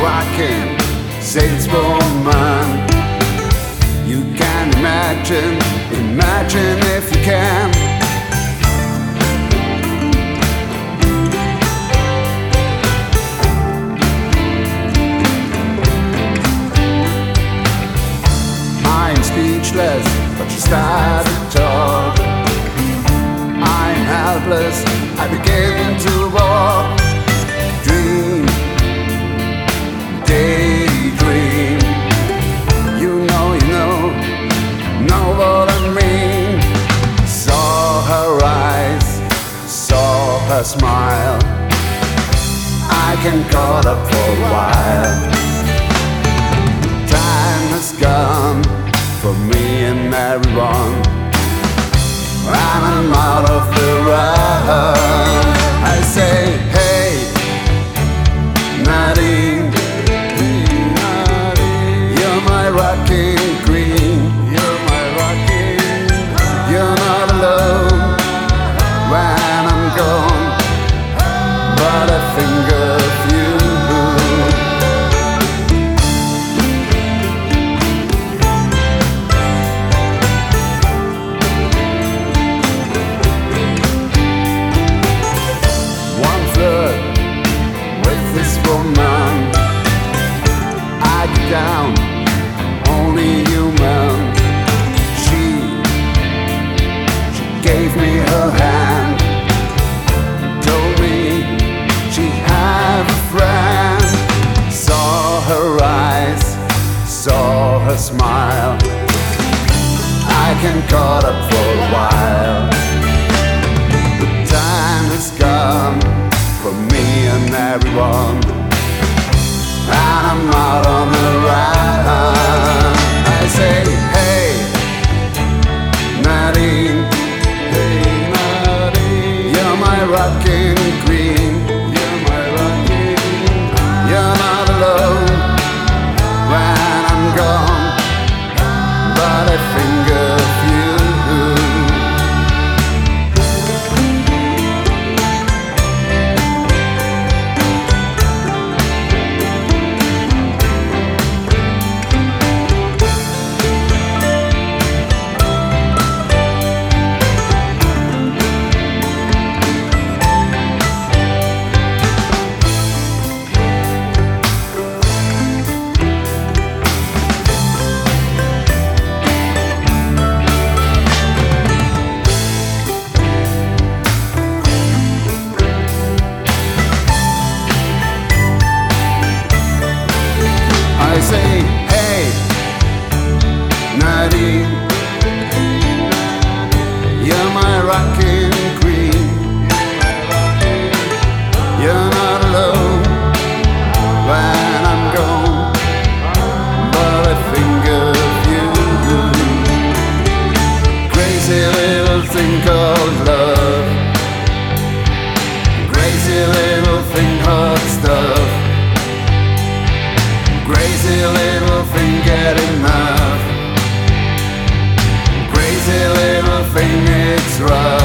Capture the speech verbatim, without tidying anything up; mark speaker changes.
Speaker 1: rocking saleswoman. You can imagine, imagine if you can. I'm speechless, but she started to talk. I'm helpless, I begin to walk. Dream, daydream. You know, you know, know what I mean. Saw her eyes, saw her smile. I can call up for a while. Time has gone for me and everyone, and I'm out of the run. I say, hey, Nadine, you're my rocking queen. You're my rocking. You're not alone when I'm gone, but I think of you. This woman, I get down, only human. She, she gave me her hand, told me she had a friend. Saw her eyes, saw her smile. I can call up for a while. The time has come for me and everyone, and I'm out on the run. I say, hey, Nadine, hey, Nadine, you're my rocking queen. You're my rocking. You're not alone when I'm gone, but I think of you. I say, hey, Nadine, you're my rocking queen. You're not alone when I'm gone, but I think of you. Crazy little thing called love. Crazy little thing called stuff. Crazy little thing, get enough. Crazy little thing, it's rough.